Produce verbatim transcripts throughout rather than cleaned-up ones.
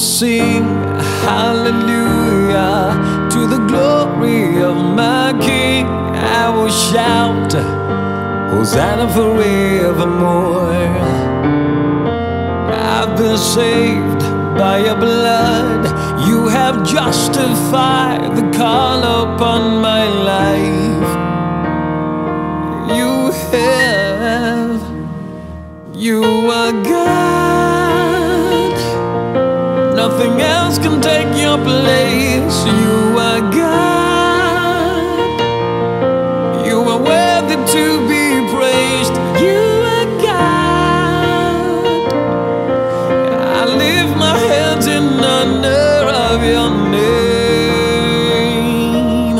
sing hallelujah to the glory of my King. I will shout Hosanna forevermore. I've been saved by your blood. You have justified the call upon my life. You have, you are God. Nothing else can take your place. You are God. You are worthy to be praised. You are God. I lift my hands in honor of your name.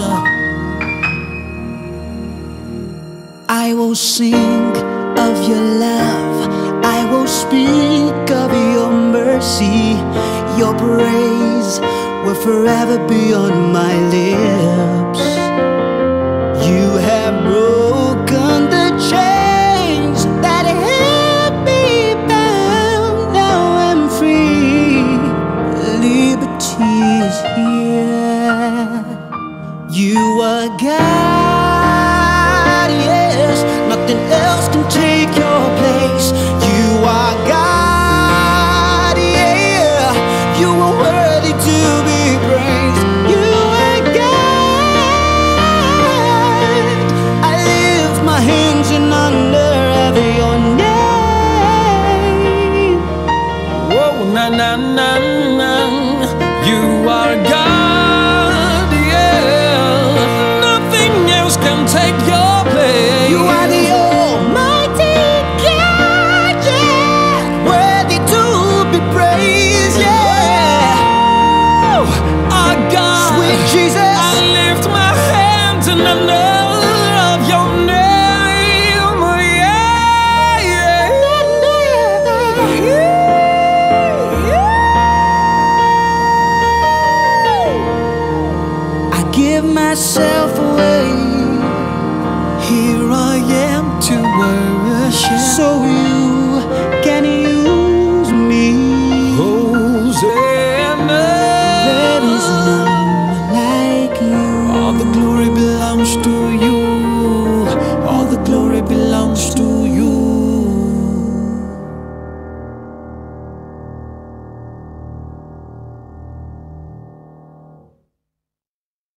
I will sing of your love, I will speak of your mercy. Your praise will forever be on my lips. You have broken the chains that held me bound. Now I'm free, liberty is here. You are God, yes, nothing else can take your place. You are God, yeah, you are worthy to be praised. You are God. I lift my hands in honor of your name. Whoa, na na na.